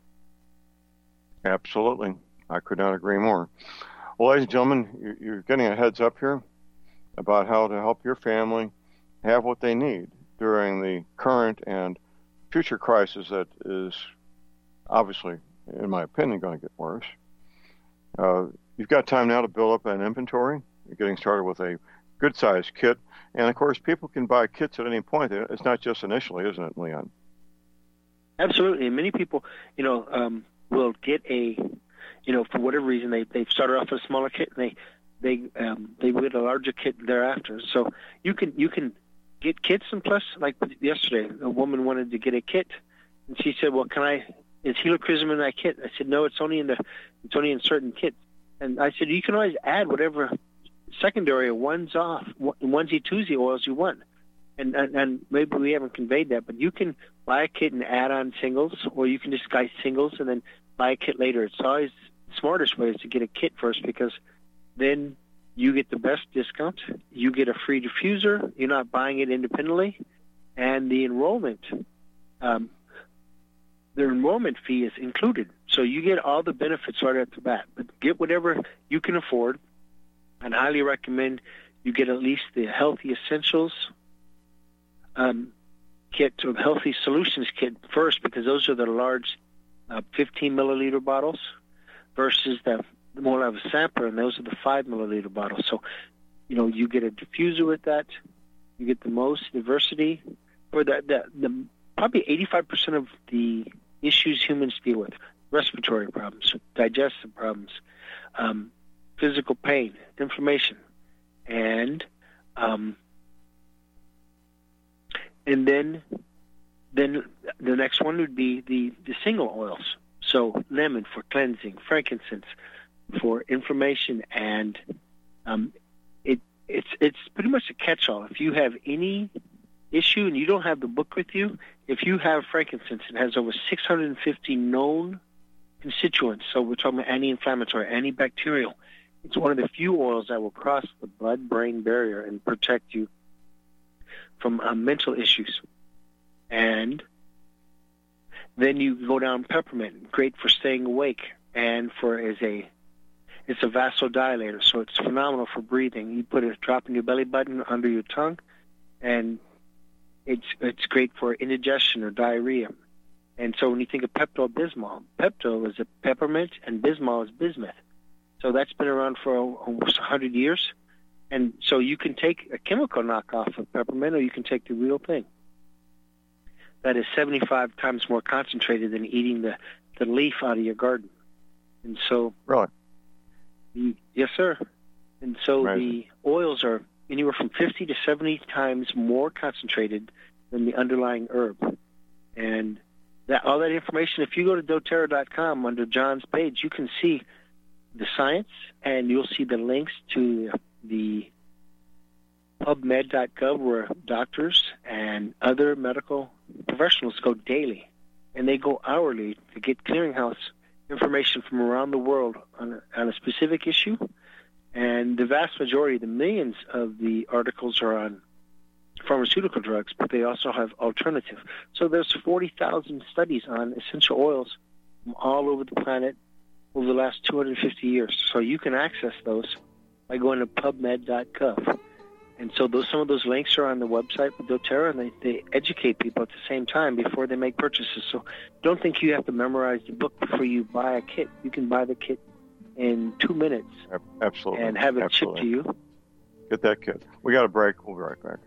Absolutely. I could not agree more. Well, ladies and gentlemen, you're getting a heads up here about how to help your family have what they need during the current and future crisis that is obviously, in my opinion, going to get worse. Uh, you've got time now to build up an inventory. You're getting started with a good-sized kit. And, of course, people can buy kits at any point. It's not just initially, isn't it, Leon? Absolutely. And many people, you know, um, will get a, you know, for whatever reason, they, they've started off with a smaller kit, and they they um, they get a larger kit thereafter. So you can you can get kits, and plus, like yesterday, a woman wanted to get a kit, and she said, well, can I, is helichrysum in that kit? I said, no, it's only in the, it's only in certain kits. And I said, you can always add whatever secondary or ones off, onesie, twosie oils you want. And, and and maybe we haven't conveyed that, but you can buy a kit and add on singles, or you can just buy singles and then buy a kit later. It's always the smartest way is to get a kit first, because then you get the best discount. You get a free diffuser. You're not buying it independently. And the enrollment, um, the enrollment fee is included. So you get all the benefits right at the bat. But get whatever you can afford. And I highly recommend you get at least the Healthy Essentials um, kit, or Healthy Solutions kit first, because those are the large uh, fifteen milliliter bottles versus the, the more of a sampler, and those are the five milliliter bottles. So, you know, you get a diffuser with that. You get the most diversity. For the, the, the probably eighty-five percent of the issues humans deal with, respiratory problems, digestive problems, um, physical pain, inflammation, and um, and then then the next one would be the, the single oils. So lemon for cleansing, frankincense for inflammation, and um, it it's it's pretty much a catch-all. If you have any issue and you don't have the book with you, if you have frankincense, it has over six hundred fifty known constituents. So we're talking about anti-inflammatory, antibacterial. It's one of the few oils that will cross the blood-brain barrier and protect you from uh, mental issues. And then you go down peppermint, great for staying awake, and for as a it's a vasodilator, so it's phenomenal for breathing. You put a drop in your belly button under your tongue, and it's it's great for indigestion or diarrhea. And so when you think of Pepto-Bismol, Pepto is a peppermint, and Bismol is bismuth. So that's been around for almost one hundred years. And so you can take a chemical knockoff of peppermint, or you can take the real thing. That is seventy-five times more concentrated than eating the, the leaf out of your garden. And so... Really? The, yes, sir. And so Amazing. The oils are anywhere from fifty to seventy times more concentrated than the underlying herb. And that all that information, if you go to doTERRA dot com under John's page, you can see the science, and you'll see the links to the pub med dot gov where doctors and other medical professionals go daily, and they go hourly to get clearinghouse information from around the world on a, on a specific issue. And the vast majority, the millions of the articles are on pharmaceutical drugs, but they also have alternative. So there's forty thousand studies on essential oils from all over the planet over the last two hundred fifty years. So you can access those by going to pub med dot gov. And so those some of those links are on the website with doTERRA, and they, they educate people at the same time before they make purchases. So don't think you have to memorize the book before you buy a kit. You can buy the kit in two minutes. Absolutely. And have it Absolutely. shipped to you. Get that kit. We got a break. We'll be right back.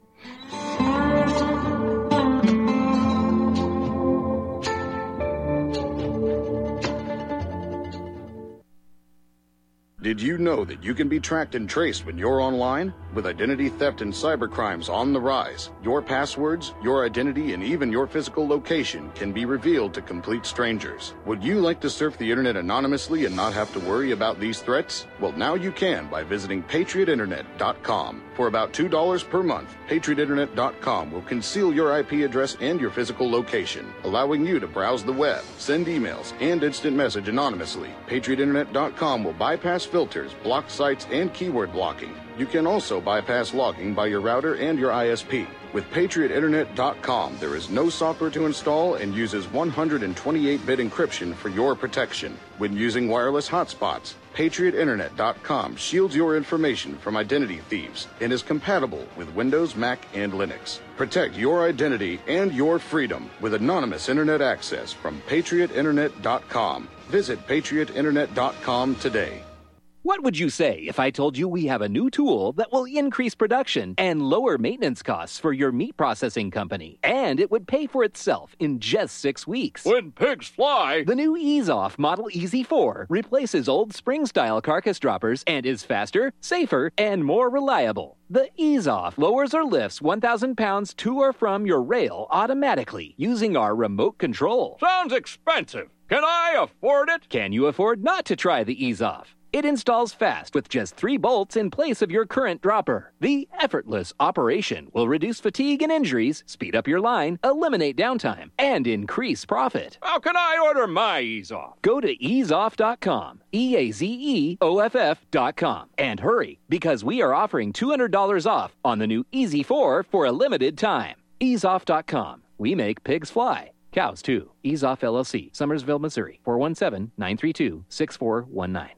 Did you know that you can be tracked and traced when you're online? With identity theft and cybercrimes on the rise, your passwords, your identity, and even your physical location can be revealed to complete strangers. Would you like to surf the internet anonymously and not have to worry about these threats? Well, now you can by visiting patriot internet dot com. For about two dollars per month, patriot internet dot com will conceal your I P address and your physical location, allowing you to browse the web, send emails, and instant message anonymously. patriot internet dot com will bypass filters, block sites, and keyword blocking. You can also bypass logging by your router and your I S P. With patriot internet dot com, there is no software to install and uses one hundred twenty-eight bit encryption for your protection. When using wireless hotspots, patriot internet dot com shields your information from identity thieves and is compatible with Windows, Mac, and Linux. Protect your identity and your freedom with anonymous internet access from patriot internet dot com. Visit patriot internet dot com today. What would you say if I told you we have a new tool that will increase production and lower maintenance costs for your meat processing company? And it would pay for itself in just six weeks. When pigs fly! The new EaseOff Model E Z four replaces old spring-style carcass droppers and is faster, safer, and more reliable. The EaseOff lowers or lifts one thousand pounds to or from your rail automatically using our remote control. Sounds expensive. Can I afford it? Can you afford not to try the EaseOff? It installs fast with just three bolts in place of your current dropper. The effortless operation will reduce fatigue and injuries, speed up your line, eliminate downtime, and increase profit. How can I order my EaseOff? Go to ease off dot com, E A Z E O F F dot com, and hurry, because we are offering two hundred dollars off on the new E Z four for a limited time. ease off dot com. We make pigs fly. Cows, too. EaseOff L L C, Summersville, Missouri, four one seven, nine three two, six four one nine.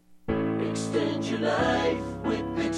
Extend your life with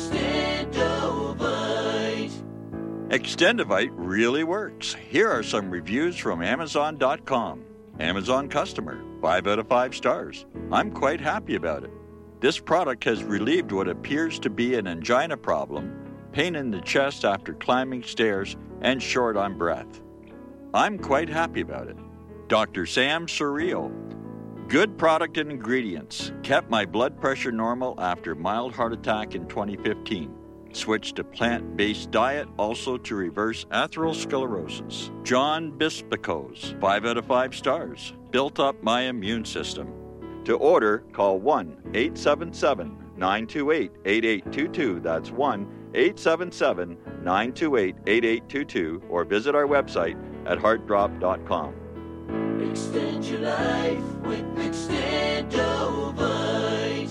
Extendovite. Extendovite really works. Here are some reviews from amazon dot com. Amazon customer, five out of five stars. I'm quite happy about it. This product has relieved what appears to be an angina problem, pain in the chest after climbing stairs, and short on breath. I'm quite happy about it. Doctor Sam Surreal. Good product and ingredients. Kept my blood pressure normal after mild heart attack in twenty fifteen. Switched to plant-based diet also to reverse atherosclerosis. John Bispicos, five out of five stars. Built up my immune system. To order, call one eight seven seven, nine two eight, eight eight two two. That's one eight seven seven, nine two eight, eight eight two two, or visit our website at heart drop dot com. Extend your life with Extendovite.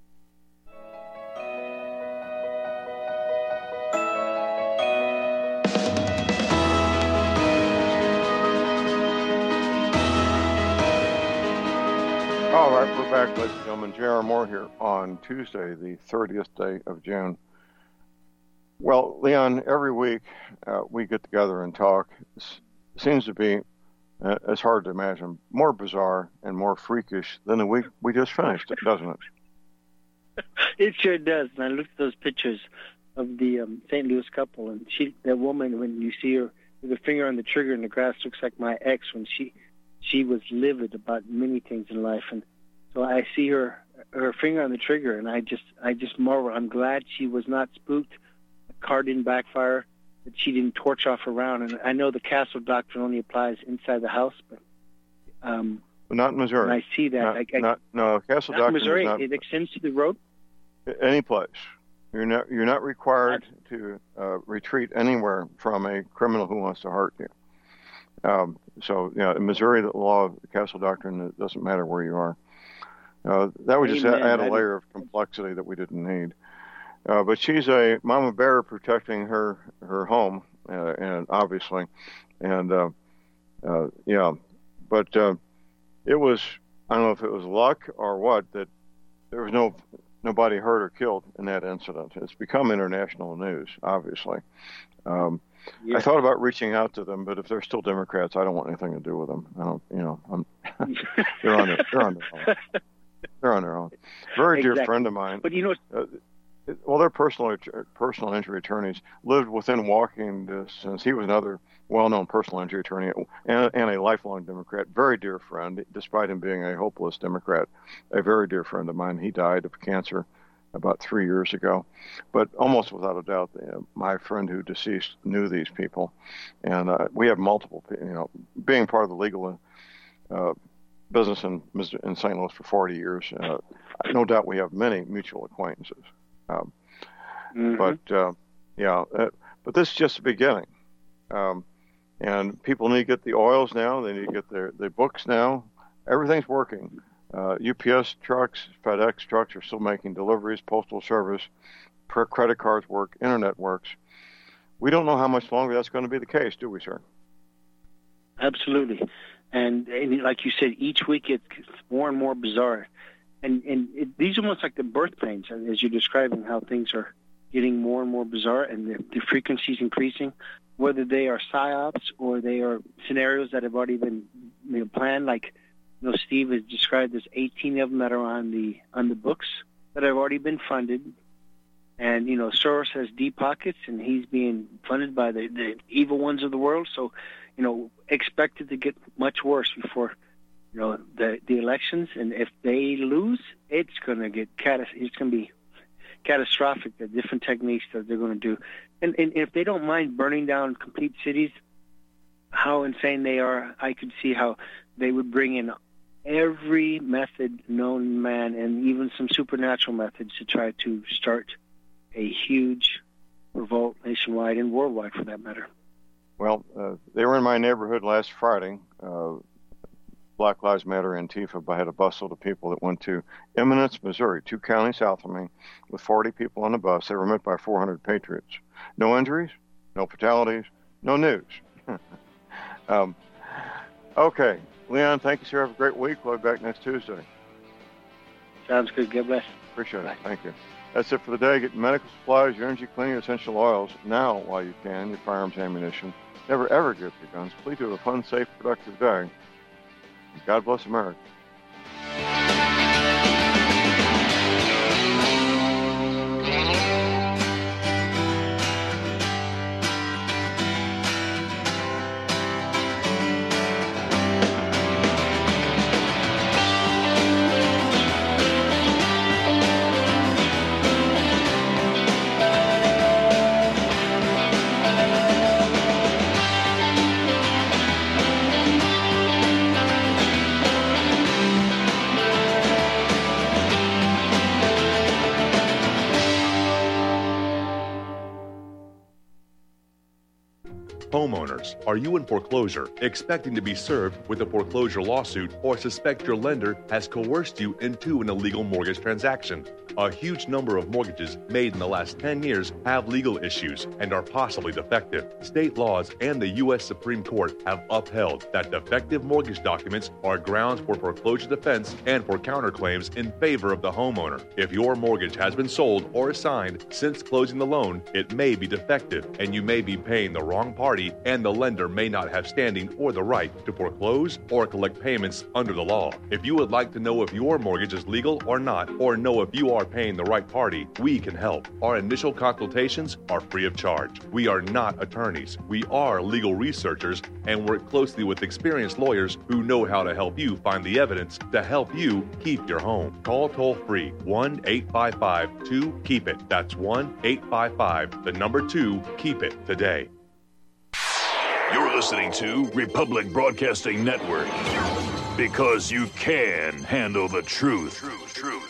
All right, we're back, ladies and gentlemen. J R. Moore here on Tuesday, the thirtieth day of June. Well, Leon, every week uh, we get together and talk. It seems to be, uh, it's hard to imagine, more bizarre and more freakish than the week we just finished, doesn't it? It sure does. And I looked at those pictures of the um, Saint Louis couple, and she, that woman, when you see her with her finger on the trigger in the grass, looks like my ex when she she was livid about many things in life. And so I see her her finger on the trigger, and I just I just marvel. I'm glad she was not spooked. The car didn't backfire, that she didn't torch off around. And I know the castle doctrine only applies inside the house, but Um, But not in Missouri. When I see that, not, I, I, not, no, Castle not Doctrine Missouri. is not It extends to the road. Any place. You're not you're not required to uh, retreat anywhere from a criminal who wants to hurt you. Um, so, yeah, in Missouri, the law of the Castle Doctrine, it doesn't matter where you are. Uh, that would just Amen. add a layer of complexity that we didn't need. Uh, but she's a mama bear protecting her her home, uh, and obviously, and uh, uh, yeah, but uh, it was I don't know if it was luck or what that there was no. Nobody hurt or killed in that incident. It's become international news, obviously. Um, yeah. I thought about reaching out to them, but if they're still Democrats, I don't want anything to do with them. I don't, you know, I'm, they're on their, they're on their own. They're on their own. Very dear Exactly. friend of mine. But you know, uh, it, well, their personal personal injury attorneys lived within walking distance. He was another well-known personal injury attorney and, and a lifelong Democrat, very dear friend, despite him being a hopeless Democrat, a very dear friend of mine. He died of cancer about three years ago. But almost without a doubt, uh, my friend who deceased knew these people. And uh, we have multiple, you know, being part of the legal uh, business in, in Saint Louis for forty years, uh, no doubt we have many mutual acquaintances. Um, mm-hmm. But, uh, yeah, uh, but this is just the beginning. Um, And people need to get the oils now. They need to get their, their books now. Everything's working. Uh, U P S trucks, FedEx trucks are still making deliveries, postal service, credit cards work, internet works. We don't know how much longer that's going to be the case, do we, sir? Absolutely. And, and like you said, each week it's more and more bizarre. And, and it, these are almost like the birth pains, as you're describing how things are getting more and more bizarre and the, the frequency is increasing. Whether they are psyops or they are scenarios that have already been you know, planned, like you know, Steve has described, there's eighteen of them that are on the on the books that have already been funded, and you know Soros has deep pockets, and he's being funded by the, the evil ones of the world. So, you know, expect it to get much worse before you know the the elections, and if they lose, it's going to get catas- It's going to be catastrophic. The different techniques that they're going to do. And, and if they don't mind burning down complete cities, how insane they are, I could see how they would bring in every method known to man and even some supernatural methods to try to start a huge revolt nationwide and worldwide, for that matter. Well, uh, they were in my neighborhood last Friday. Uh, Black Lives Matter Antifa had a busload of people that went to Eminence, Missouri, two counties south of me, with forty people on the bus. They were met by four hundred patriots. No injuries, no fatalities, no news. um, okay, Leon, thank you, sir. Have a great week. We'll be back next Tuesday. Sounds good. God bless. Appreciate it. Thank you. That's it for the day. Get medical supplies, your energy cleaning, essential oils now while you can, your firearms, ammunition. Never, ever give your guns. Please do have a fun, safe, productive day. God bless America. Homeowners, are you in foreclosure, expecting to be served with a foreclosure lawsuit, or suspect your lender has coerced you into an illegal mortgage transaction? A huge number of mortgages made in the last ten years have legal issues and are possibly defective. State laws and the U S Supreme Court have upheld that defective mortgage documents are grounds for foreclosure defense and for counterclaims in favor of the homeowner. If your mortgage has been sold or assigned since closing the loan, it may be defective and you may be paying the wrong party, and the lender may not have standing or the right to foreclose or collect payments under the law. If you would like to know if your mortgage is legal or not, or know if you are paying the right party, we can help. Our initial consultations are free of charge. We are not attorneys. We are legal researchers and work closely with experienced lawyers who know how to help you find the evidence to help you keep your home. Call toll free one eight five five two keep it. That's one eight five five, the number two, keep it today. You're listening to Republic Broadcasting Network. Because you can handle the truth. Truth, truth.